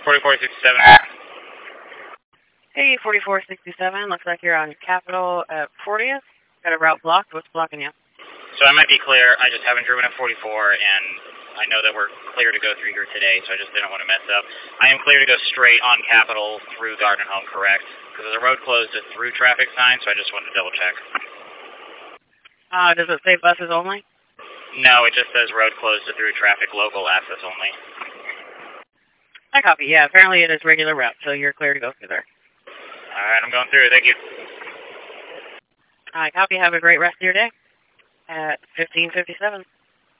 4467. Hey, 4467. Looks like you're on Capitol at 40th. Got a route blocked. What's blocking you? So I might be clear. I just haven't driven at 44, and I know that we're clear to go through here today, so I just didn't want to mess up. I am clear to go straight on Capitol through Garden Home, correct? Because there's a road closed to through traffic sign, so I just wanted to double check. Does it say buses only? No, it just says road closed to through traffic, local access only. I copy. Yeah, apparently it is regular route, so you're clear to go through there. All right, I'm going through. Thank you. I copy. Have a great rest of your day at 1557.